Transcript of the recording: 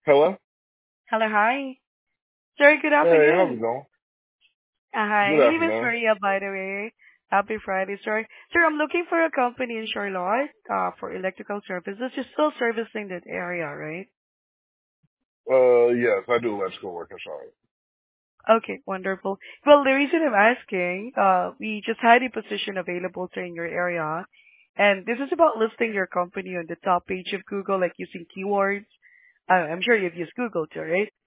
Hello? Hello, hi. Sorry, good Hey, how's it afternoon. going? Hi, Good my name is afternoon. Maria, by the way. Happy Friday, sir. Sir, I'm looking for a company in Charlotte for electrical services. You're still servicing that area, right? Yes, I do electrical work inside. Okay, wonderful. Well, the reason I'm asking, we just had a position available, sir, in your area, and this is about listing your company on the top page of Google, like using keywords. I'm sure you've used Google too, right?